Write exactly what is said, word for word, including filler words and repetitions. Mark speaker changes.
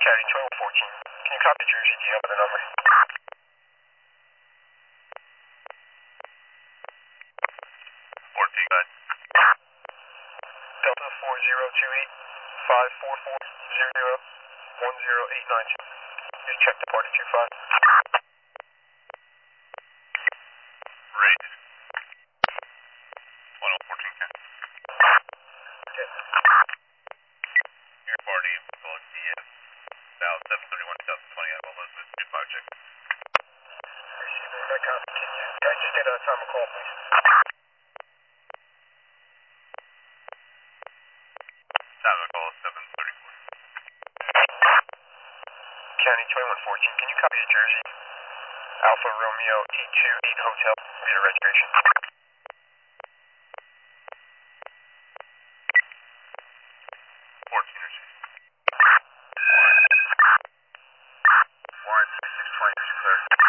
Speaker 1: County twelve fourteen. Can you copy Jersey? Do you have the number?
Speaker 2: fourteen, go ahead.
Speaker 1: Delta four zero two eight five four four zero one zero eight nine two. Just check departure two five.
Speaker 2: Right. one oh fourteen, Ken.
Speaker 1: Okay.
Speaker 2: Your party in Bullock D S. Now seven thirty-one, two thousand twenty at Elizabeth, two five check.
Speaker 1: Receiver, that copy. Can you, can I just get a time of call, please?
Speaker 2: Time of call is seven thirty-four.
Speaker 1: County twenty-one fourteen. Can you copy to Jersey? Alpha Romeo T two eight Hotel. Read a registration.
Speaker 2: fourteen or six.
Speaker 1: Warren six six twenty-three clear.